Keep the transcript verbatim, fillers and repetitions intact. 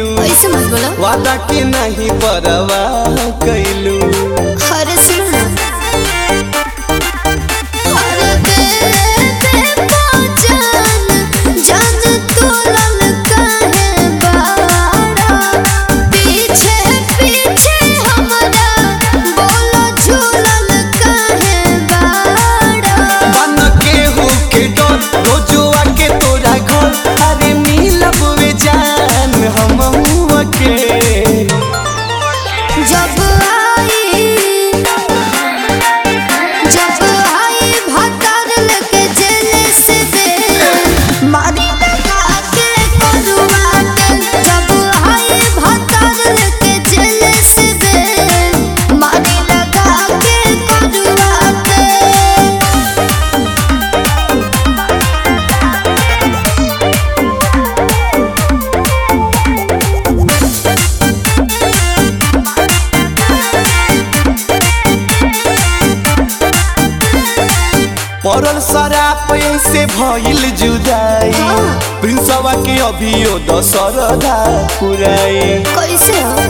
कैलू ऐसे मत बोलो। वादा के नहीं परवाह कैलू अरे सुनो ना, अरे बेबे पहचान जान तू ललका है बाड़ा, पीछे पीछे हमारा बोलो झूलल काहे बाड़ा। बन के हो के डर रोजुआ के तोरा घर, अरे मिलब वे जान हम हुआ के जब आई जब आई भतर लेके जेल से दे मारी लगा के करुआ के, जब आई भतर लेके जेल से दे मारी लगा के करुआ के। पड़ल शराब से भइल जुदाई, प्रिंसवा के अभियो दशरदा पुराई। कैसे हो